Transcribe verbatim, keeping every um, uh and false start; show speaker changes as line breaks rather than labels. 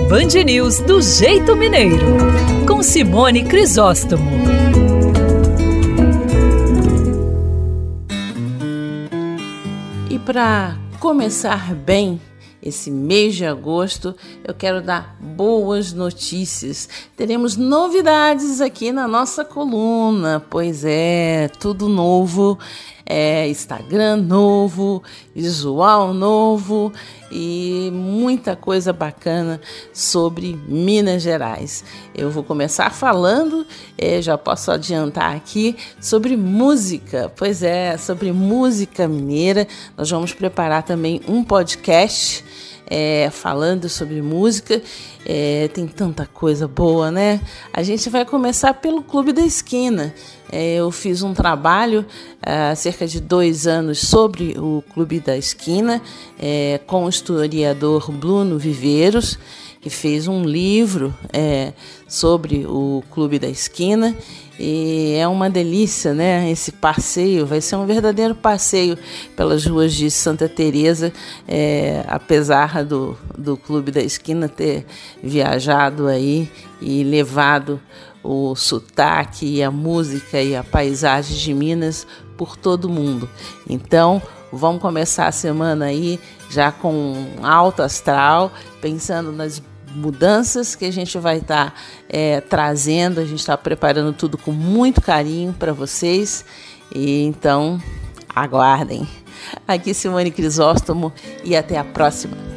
Band News do Jeito Mineiro, com Simone Crisóstomo.
E para começar bem esse mês de agosto, eu quero dar boas notícias. Teremos novidades aqui na nossa coluna, pois é, tudo novo, é, Instagram novo, visual novo e muita coisa bacana sobre Minas Gerais. Eu vou começar falando, é, já posso adiantar aqui, sobre música, pois é, sobre música mineira. Nós vamos preparar também um podcast É, falando sobre música, é, tem tanta coisa boa, né? A gente vai começar pelo Clube da Esquina. É, eu fiz um trabalho há cerca de dois anos sobre o Clube da Esquina, é, com o historiador Bruno Viveiros, que fez um livro é, sobre o Clube da Esquina. E é uma delícia, né? Esse passeio vai ser um verdadeiro passeio pelas ruas de Santa Teresa, é, apesar do, do Clube da Esquina ter viajado aí e levado o sotaque e a música e a paisagem de Minas por todo o mundo. Então, vamos começar a semana aí já com alto astral, pensando nas mudanças que a gente vai estar tá, é, trazendo. A gente está preparando tudo com muito carinho para vocês, e então aguardem. Aqui Simone Crisóstomo e até a próxima.